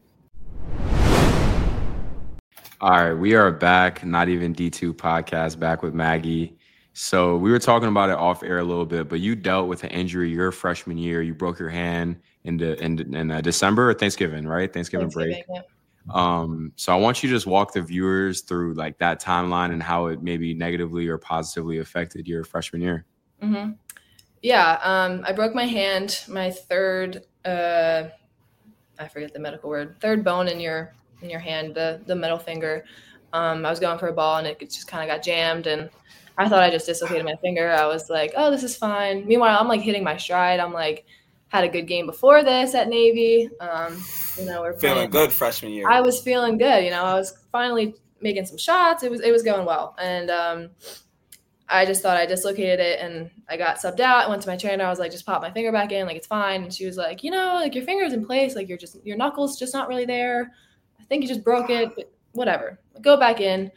All right, we are back. Not Even D two podcast, back with Maggie. So we were talking about it off air a little bit, but you dealt with an injury your freshman year. You broke your hand in the in, in uh, December or Thanksgiving, right? Thanksgiving, Thanksgiving break. Yeah. Um, so I want you to just walk the viewers through like that timeline and how it maybe negatively or positively affected your freshman year. Mm-hmm. Yeah. Um, I broke my hand, my third, uh, I forget the medical word, third bone in your, in your hand, the, the middle finger. Um, I was going for a ball and it just kind of got jammed, and I thought I just dislocated my finger. I was like, oh, this is fine. Meanwhile, I'm like hitting my stride. I'm like, had a good game before this at Navy. Um, you know, we're feeling playing. good freshman year. I was feeling good. You know, I was finally making some shots. It was it was going well, and um, I just thought I dislocated it, and I got subbed out. I went to my trainer. I was like, just pop my finger back in, like it's fine. And she was like, you know, like your finger's in place, like you're just your knuckles just not really there. I think you just broke it, but whatever. Go back in.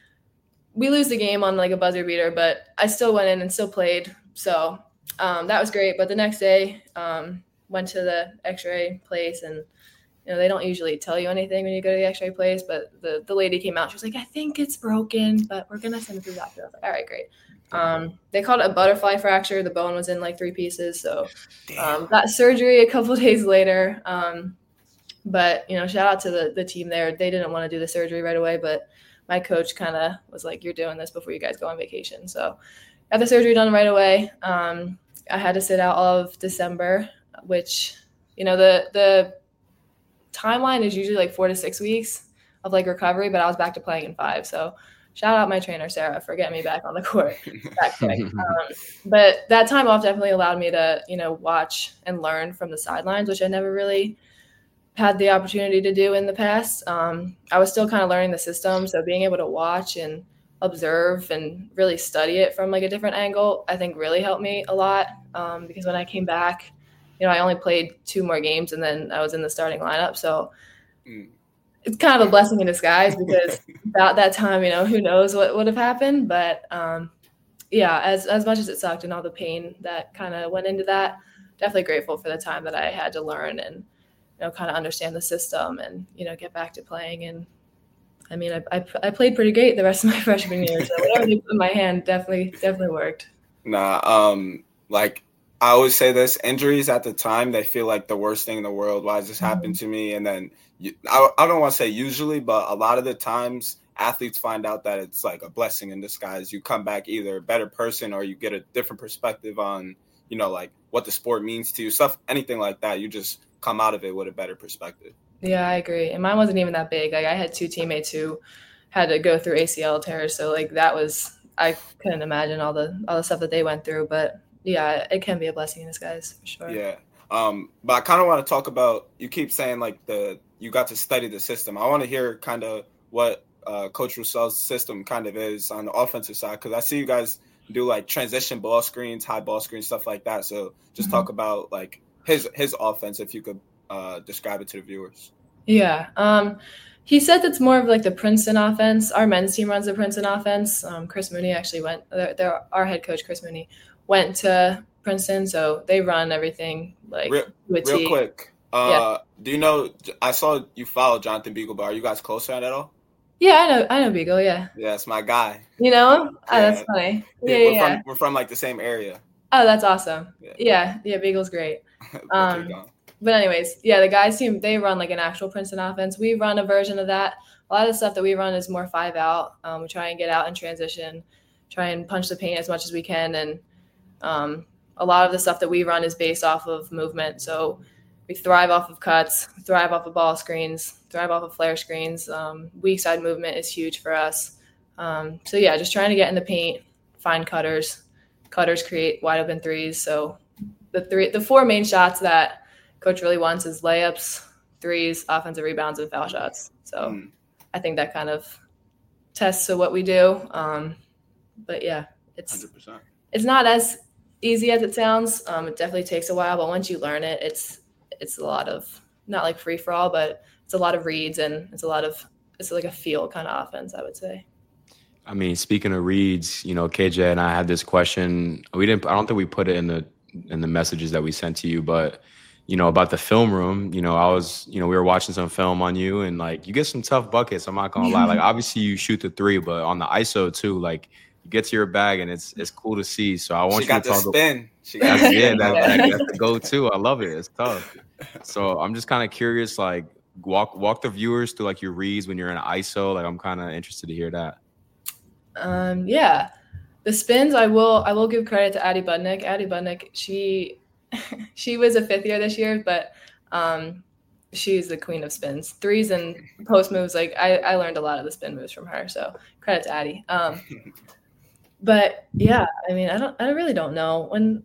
We lose the game on like a buzzer beater, but I still went in and still played. So. Um, that was great. But the next day, um, went to the x-ray place, and, you know, they don't usually tell you anything when you go to the x-ray place, but the, the lady came out. She was like, I think it's broken, but we're going to send it to the doctor. I was like, all right, great. Um, they called it a butterfly fracture. The bone was in like three pieces. So um, got surgery a couple of days later. Um, but, you know, shout out to the, the team there. They didn't want to do the surgery right away, but my coach kind of was like, you're doing this before you guys go on vacation. So got the surgery done right away. Um, I had to sit out all of December, which, you know, the the timeline is usually like four to six weeks of like recovery, but I was back to playing in five. So shout out my trainer, Sarah, for getting me back on the court that quick. Um, but that time off definitely allowed me to, you know, watch and learn from the sidelines, which I never really had the opportunity to do in the past. Um, I was still kind of learning the system. So being able to watch and observe and really study it from like a different angle, I think really helped me a lot. Um, because when I came back, you know, I only played two more games and then I was in the starting lineup. So mm. it's kind of a blessing in disguise because about that time, you know, who knows what would have happened. But um, yeah, as, as much as it sucked and all the pain that kind of went into that, definitely grateful for the time that I had to learn and, you know, kind of understand the system and, you know, get back to playing. And I mean, I, I I played pretty great the rest of my freshman year, so whatever they put in my hand definitely definitely worked. Nah, um, like I always say this: injuries at the time they feel like the worst thing in the world. Why does this happen mm-hmm. to me? And then you, I I don't want to say usually, but a lot of the times athletes find out that it's like a blessing in disguise. You come back either a better person or you get a different perspective on, you know, like what the sport means to you, stuff, anything like that. You just come out of it with a better perspective. Yeah, I agree. And mine wasn't even that big. Like I had two teammates who had to go through A C L tears. So like that was, I couldn't imagine all the, all the stuff that they went through, but yeah, it can be a blessing in disguise for sure. Yeah. Um, but I kind of want to talk about, you keep saying like the, you got to study the system. I want to hear kind of what uh, Coach Rousseau's system kind of is on the offensive side, because I see you guys do like transition ball screens, high ball screens, stuff like that. So just mm-hmm. talk about like his his offense, if you could uh, describe it to the viewers. Yeah. Um, he said it's more of like the Princeton offense. Our men's team runs the Princeton offense. Um, Chris Mooney actually went, they're, they're, our head coach, Chris Mooney, went to Princeton, so they run everything like real, real quick. Uh, yeah. Do you know? I saw you follow Jonathan Beagle, but are you guys close at all? Yeah, I know. I know Beagle. Yeah. Yeah, it's my guy. You know him? Oh, yeah. That's funny. Yeah, yeah, we're yeah. From, we're from like the same area. Oh, that's awesome. Yeah, yeah. yeah Beagle's great. Um, but anyways, yeah, the guys team, they run like an actual Princeton offense. We run a version of that. A lot of the stuff that we run is more five out. Um, we try and get out in transition, try and punch the paint as much as we can, and um. a lot of the stuff that we run is based off of movement. So we thrive off of cuts, thrive off of ball screens, thrive off of flare screens. Um, weak side movement is huge for us. Um, so, yeah, just trying to get in the paint, find cutters. Cutters create wide open threes. So the three, the four main shots that Coach really wants is layups, threes, offensive rebounds, and foul shots. So mm. I think that kind of tests to what we do. Um, but, yeah, it's one hundred percent. It's not as – easy as it sounds. Um, it definitely takes a while, but once you learn it, it's it's a lot of, not like free for all, but it's a lot of reads, and it's a lot of, it's like a feel kind of offense, I would say. I mean, speaking of reads, you know, K J and I had this question. We didn't, I don't think we put it in the in the messages that we sent to you, but you know, about the film room. You know, I was, you know, we were watching some film on you, and like you get some tough buckets. I'm not gonna lie. Like obviously you shoot the three, but on the I S O too, like. You get to your bag, and it's it's cool to see. So I want she you got to the talk spin. She got the yeah, that, that, that's the go-to. I love it. It's tough. So I'm just kind of curious, like walk walk the viewers through like your reads when you're in I S O. Like I'm kind of interested to hear that. Um, yeah, the spins. I will I will give credit to Addie Budnick. Addie Budnick, she she was a fifth year this year, but um, she's the queen of spins, threes and post moves. Like I I learned a lot of the spin moves from her. So credit to Addie. Um, But yeah, I mean, I don't, I really don't know when,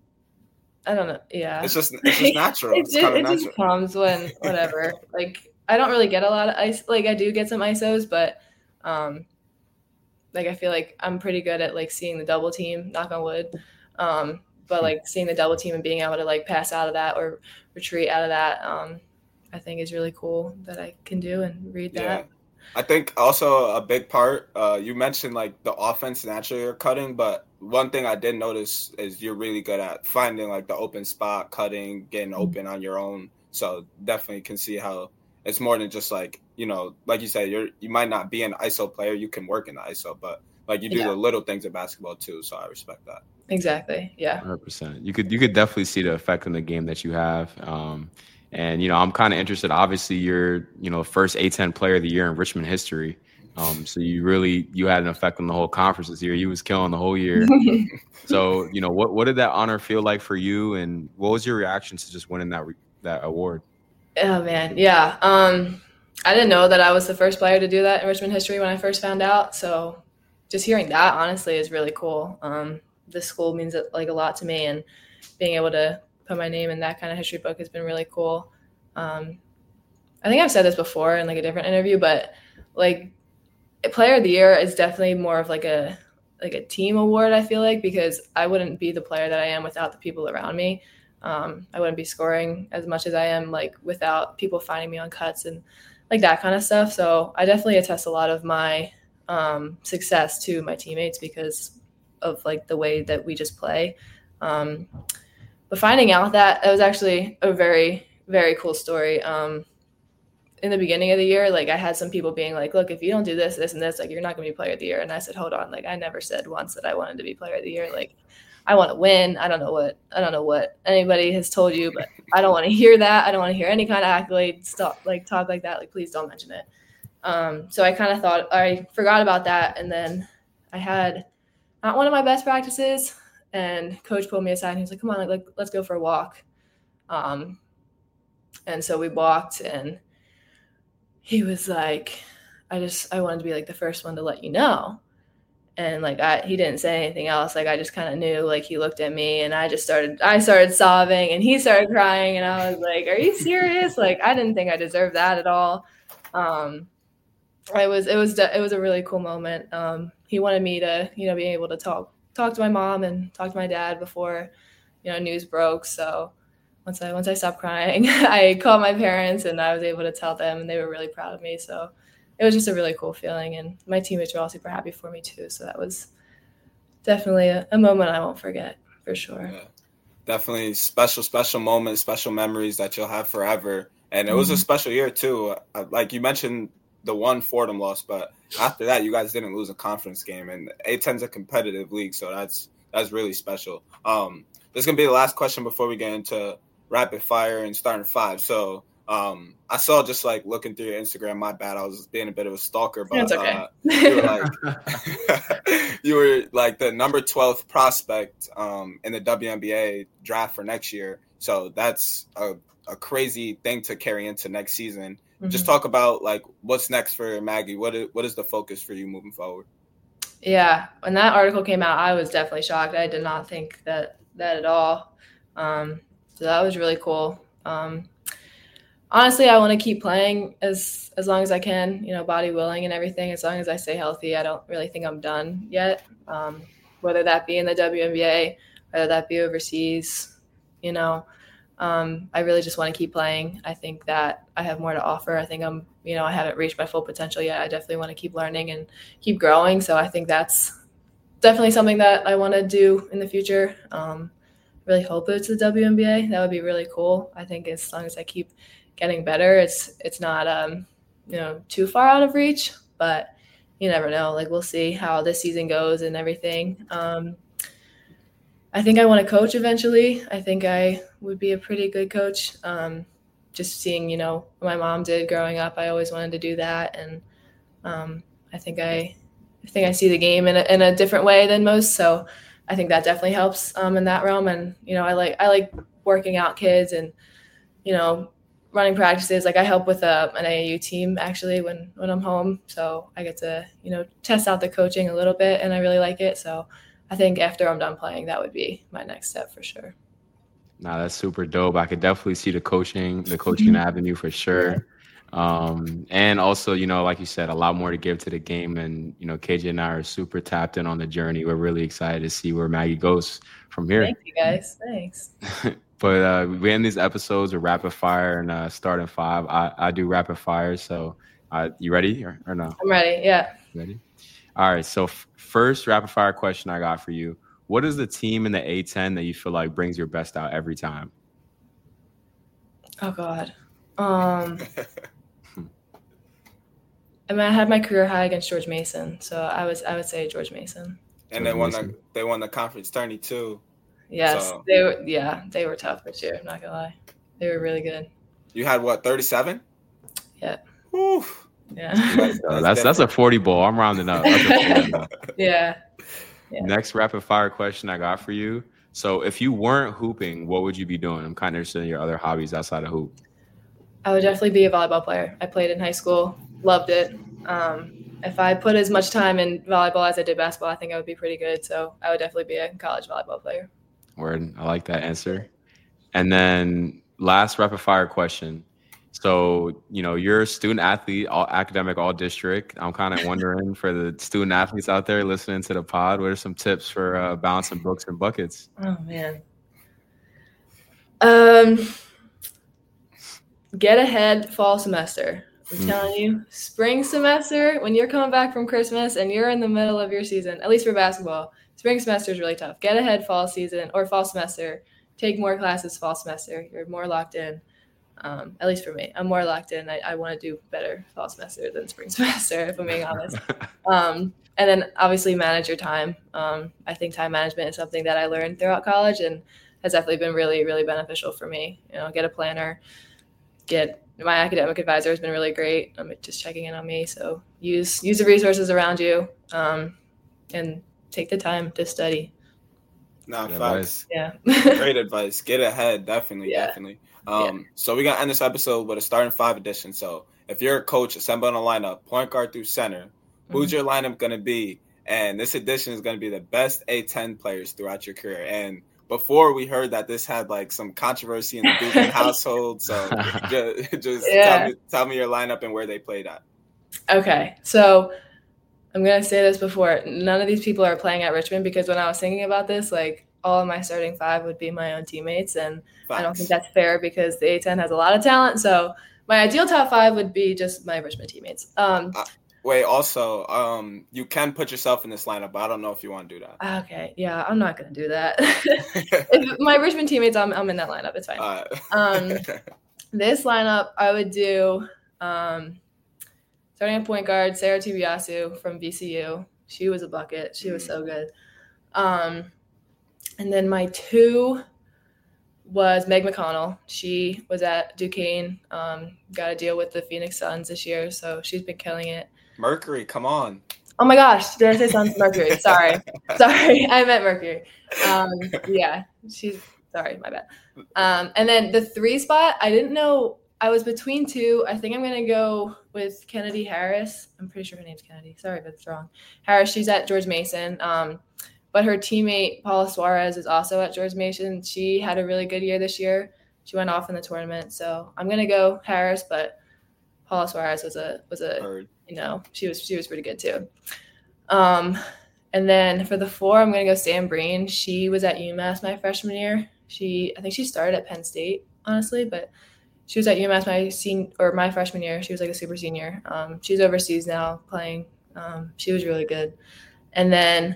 I don't know. Yeah. It's just, it's just natural. it, just, it natural. just comes when, whatever, like, I don't really get a lot of ice. Like I do get some I S Os, but um, like, I feel like I'm pretty good at like seeing the double team, knock on wood. Um, but like seeing the double team and being able to like pass out of that or retreat out of that, um, I think is really cool that I can do and read that. Yeah. I think also a big part, uh, you mentioned like the offense naturally you're cutting, but one thing I did notice is you're really good at finding like the open spot, cutting, getting open on your own. So definitely can see how it's more than just like, you know, like you said, you're, you might not be an I S O player. You can work in the I S O, but like you do yeah. the little things in basketball too. So I respect that. Exactly. Yeah. one hundred percent. You could, you could definitely see the effect in the game that you have. Um, And, you know, I'm kind of interested. Obviously, you're, you know, first A ten player of the year in Richmond history. Um, so you really, you had an effect on the whole conference this year. You was killing the whole year. So, you know, what, what did that honor feel like for you? And what was your reaction to just winning that, that award? Oh, man. Yeah. Um, I didn't know that I was the first player to do that in Richmond history when I first found out. So just hearing that, honestly, is really cool. Um, this school means like a lot to me, and being able to put my name in that kind of history book has been really cool. Um, I think I've said this before in like a different interview, but like player of the year is definitely more of like a, like a team award. I feel like, because I wouldn't be the player that I am without the people around me. Um, I wouldn't be scoring as much as I am like without people finding me on cuts and like that kind of stuff. So I definitely attest a lot of my um, success to my teammates because of like the way that we just play. Um, But finding out that, it was actually a very, very cool story. Um, in the beginning of the year, like I had some people being like, look, if you don't do this, this, and this, like you're not going to be player of the year. And I said, hold on. Like I never said once that I wanted to be player of the year. Like I want to win. I don't know what, I don't know what anybody has told you, but I don't want to hear that. I don't want to hear any kind of accolade, stop, like talk like that. Like, please don't mention it. Um, so I kind of thought, I forgot about that. And then I had not one of my best practices, and coach pulled me aside and he was like, come on, like, like let's go for a walk. Um, and so we walked, and he was like, I just, I wanted to be like the first one to let you know. And like I, he didn't say anything else. Like I just kind of knew. Like he looked at me, and I just started. I started sobbing, and he started crying, and I was like, "Are you serious?" Like I didn't think I deserved that at all. Um, it was it was it was a really cool moment. Um, he wanted me to, you know, be able to talk talk to my mom and talk to my dad before, you know, news broke. So once I once I stopped crying, I called my parents, and I was able to tell them, and they were really proud of me. So it was just a really cool feeling, and my teammates were all super happy for me too. So that was definitely a, a moment I won't forget, for sure. Yeah. Definitely special, special moments, special memories that you'll have forever. And it was mm-hmm. a special year too. Like you mentioned, the one Fordham loss, but after that, you guys didn't lose a conference game. And A ten's a competitive league, so that's that's really special. Um, this is gonna be the last question before we get into rapid fire and starting five. So. Um, I saw just like looking through your Instagram. My bad, I was being a bit of a stalker, but That's okay. uh, you were like you were like the number twelfth prospect um, in the W N B A draft for next year. So that's a, a crazy thing to carry into next season. Mm-hmm. Just talk about like what's next for Maggie. What is, what is the focus for you moving forward? Yeah, when that article came out, I was definitely shocked. I did not think that that at all. Um, so that was really cool. Um, Honestly, I want to keep playing as as long as I can, you know, body willing and everything. As long as I stay healthy, I don't really think I'm done yet. Um, whether that be in the W N B A, whether that be overseas, you know, um, I really just want to keep playing. I think that I have more to offer. I think I'm, you know, I haven't reached my full potential yet. I definitely want to keep learning and keep growing. So I think that's definitely something that I want to do in the future. Um, really hope it's the W N B A. That would be really cool. I think as long as I keep getting better, it's it's not um you know too far out of reach, but you never know. Like we'll see how this season goes and everything. um I think I want to coach eventually. I think I would be a pretty good coach. Um just seeing, you know, what my mom did growing up, I always wanted to do that. And um I think I I think I see the game in a, in a different way than most, so I think that definitely helps um in that realm. And you know, I like I like working out kids and, you know, running practices. Like I help with a, an A A U team actually when, when I'm home. So I get to, you know, test out the coaching a little bit, and I really like it. So I think after I'm done playing, that would be my next step for sure. Nah, that's super dope. I could definitely see the coaching, the coaching avenue for sure. Yeah. Um, and also, you know, like you said, a lot more to give to the game. And, you know, K J and I are super tapped in on the journey. We're really excited to see where Maggie goes from here. Thank you guys. Thanks. But uh, we end these episodes with rapid fire and uh, starting five. I, I do rapid fire. So uh, you ready or, or no? I'm ready. Yeah. Ready? All right. So f- first rapid fire question I got for you. What is the team in the A ten that you feel like brings your best out every time? Oh, God. Um, I mean, I had my career high against George Mason. So I was, I would say George Mason. And they won the, they won the conference tourney too. Yes, so. they were. Yeah, they were tough this year. I'm not gonna lie, they were really good. You had what, thirty-seven? Yeah. Oof. Yeah. that's that's, that's a forty ball. I'm rounding up. That's a forty ball. Yeah. yeah. Next rapid fire question I got for you. So if you weren't hooping, what would you be doing? I'm kind of interested in your other hobbies outside of hoop. I would definitely be a volleyball player. I played in high school, loved it. Um, if I put as much time in volleyball as I did basketball, I think I would be pretty good. So I would definitely be a college volleyball player. Word. I like that answer. And then last rapid fire question. So, you know, you're a student athlete, all academic, all district. I'm kind of wondering for the student athletes out there listening to the pod, what are some tips for uh, balancing books and buckets? Oh, man. Um, get ahead fall semester. I'm mm. telling you, spring semester, when you're coming back from Christmas and you're in the middle of your season, at least for basketball, spring semester is really tough. Get ahead fall season or fall semester. Take more classes fall semester. You're more locked in. Um, at least for me, I'm more locked in. I, I want to do better fall semester than spring semester, if I'm being honest. Um, and then obviously manage your time. Um, I think time management is something that I learned throughout college and has definitely been really, really beneficial for me. You know, get a planner, get my academic advisor has been really great. I'm just checking in on me. So use use the resources around you, um, and take the time to study. No, facts. Yeah. Great advice. Get ahead. Definitely, yeah. definitely. Um, yeah. So we're going to end this episode with a starting five edition. So if you're a coach, assemble a lineup, point guard through center, mm-hmm. who's your lineup going to be? And this edition is going to be the best A ten players throughout your career. And before we heard that this had like some controversy in the Dugan household. So just, just yeah. tell me, tell me your lineup and where they played at. Okay. So I'm going to say this before. None of these people are playing at Richmond because when I was thinking about this, like all of my starting five would be my own teammates. And Facts. I don't think that's fair because the A ten has a lot of talent. So my ideal top five would be just my Richmond teammates. Um, uh, Wait, also, um, you can put yourself in this lineup, but I don't know if you want to do that. Okay, yeah, I'm not going to do that. If my Richmond teammates, I'm I'm in that lineup. It's fine. Uh. um, this lineup, I would do um, starting at point guard, Sarah Tubiasu from V C U. She was a bucket. She was so good. Um, and then my two was Meg McConnell. She was at Duquesne, um, got a deal with the Phoenix Suns this year, so she's been killing it. Mercury, come on. Oh my gosh, did I say Suns? Mercury? Sorry. Sorry, I meant Mercury. Um, yeah, she's – sorry, my bad. Um, and then the three spot, I didn't know – I was between two. I think I'm going to go with Kennedy Harris. I'm pretty sure her name's Kennedy. Sorry if it's wrong. Harris, she's at George Mason. Um, but her teammate, Paula Suarez, is also at George Mason. She had a really good year this year. She went off in the tournament. So I'm going to go Harris, but Paula Suarez was a was a Heard. you know, she was she was pretty good too. Um, and then for the four, I'm going to go Sam Breen. She was at UMass my freshman year. She I think she started at Penn State, honestly, but she was at UMass my senior or my freshman year. She was like a super senior. Um, she's overseas now playing. Um, she was really good. And then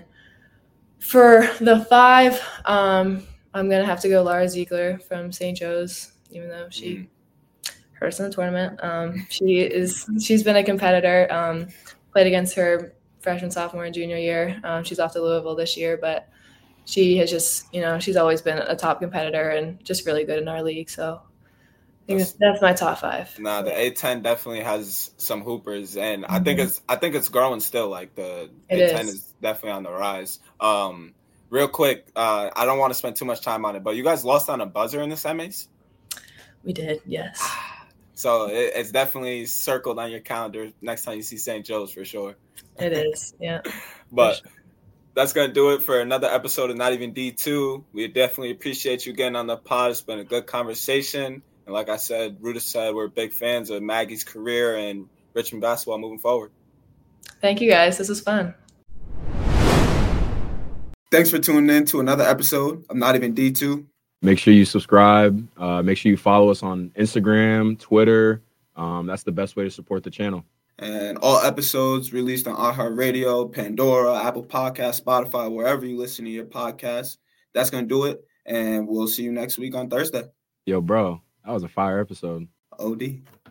for the five, um, I'm going to have to go Laura Ziegler from Saint Joe's, even though she mm. hurt us in the tournament. Um, she is, she's been a competitor, um, played against her freshman, sophomore, and junior year. Um, she's off to Louisville this year, but she has just, you know, she's always been a top competitor and just really good in our league. So I think that's, that's my top five. Nah, the A ten definitely has some hoopers, and mm-hmm. I think it's I think it's growing still. Like the it A ten is. is definitely on the rise. Um, real quick, uh, I don't want to spend too much time on it, but you guys lost on a buzzer in the semis. We did, yes. So it, it's definitely circled on your calendar next time you see Saint Joe's for sure. It is, yeah. But sure. That's going to do it for another episode of Not Even D two. We definitely appreciate you getting on the pod. It's been a good conversation. And like I said, Ruta said, we're big fans of Maggie's career and Richmond basketball moving forward. Thank you, guys. This was fun. Thanks for tuning in to another episode of Not Even D two. Make sure you subscribe. Uh, make sure you follow us on Instagram, Twitter. Um, that's the best way to support the channel. And all episodes released on iHeartRadio, Pandora, Apple Podcasts, Spotify, wherever you listen to your podcasts. That's going to do it. And we'll see you next week on Thursday. Yo, bro. That was a fire episode. O D.